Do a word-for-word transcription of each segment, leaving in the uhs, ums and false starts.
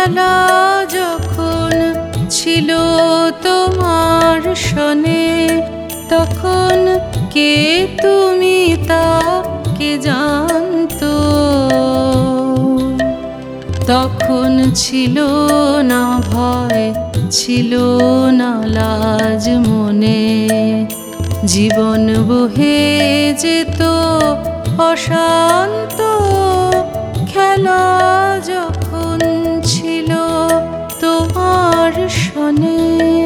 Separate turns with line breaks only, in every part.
খেলা যখন ছিল তোমার সনে, তখন কে তুমি তা কে জানতো? তখন ছিল না ভয়, ছিল না লাজ মনে, জীবন বহে যেত অশান্ত। খেলা যখন ছিল তোমার সনে।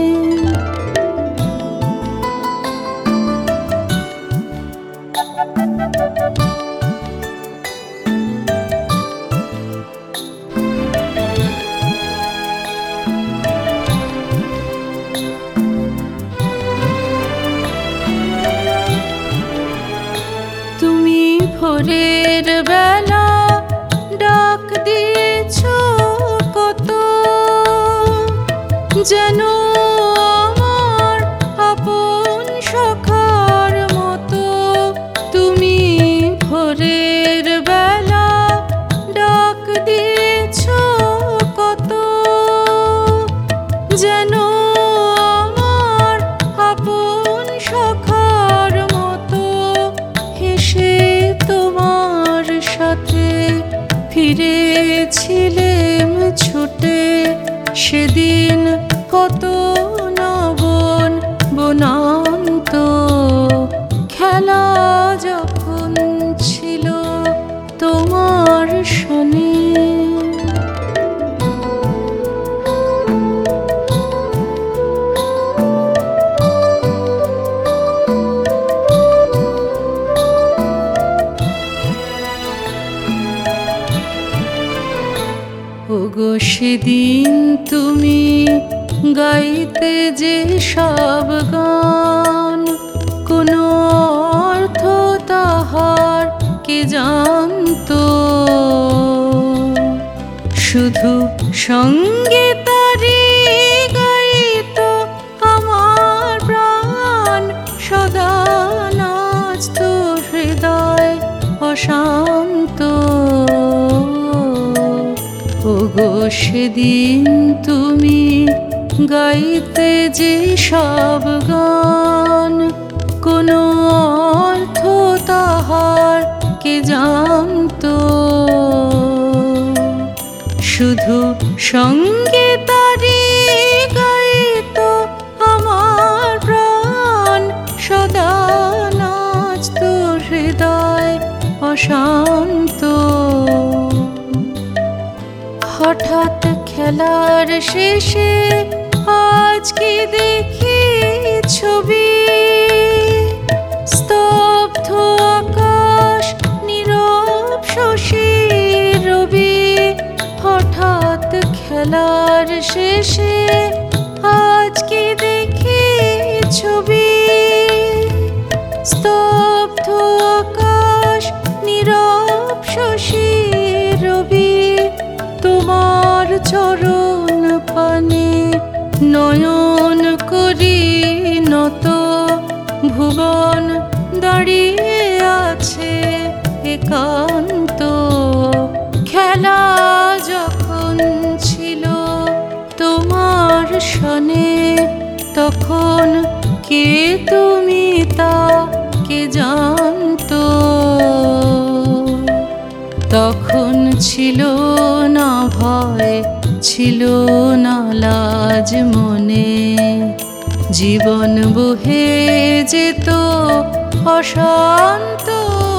তুমি ভোরের বেলা ডাক দিয়েছ কত, যেন আমার আপন সখার মতো। তুমি ভোরের বেলা ডাক দিয়েছ কত, যেন আমার আপন সখার মতো। হেসে তোমার সাথে ফিরেছিলেম ছুটে, সেদিন কত নবন বনান্ত। খেলা যখন ছিল তোমার সনে। ওগো সেদিন তুমি গাইতে যে সব গান, কোনো অর্থ তাহার কে জানতো? শুধু সঙ্গে তারি গাইত আমার প্রাণ, সদা নাচত হৃদয় অশান্ত। ওগো সেদিন তুমি গাইতে যে সব গান, কোনো অর্থ তাহার কে জানতো? শুধু সঙ্গে তারি গাইত আমার প্রাণ, সদা নাচত হৃদয় অশান্ত। হঠাৎ খেলার শেষে আজ কি দেখি ছবি, স্তব্ধ আকাশ নীরব শশী রবি। হঠাৎ খেলার শেষে আজ কি দেখি ছবি, স্তব্ধ আকাশ নীরব শশী রবি। তোমার চরণ পানে নয়ন করি নত, ভুবন দাঁড়িয়ে আছে একান্ত। খেলা যখন ছিল তোমার সনে, তখন কে তুমি তা কে জানতো? তখন ছিল না ভয়, ছিল না লাজ মনে, জীবন বহে যেত অশান্ত।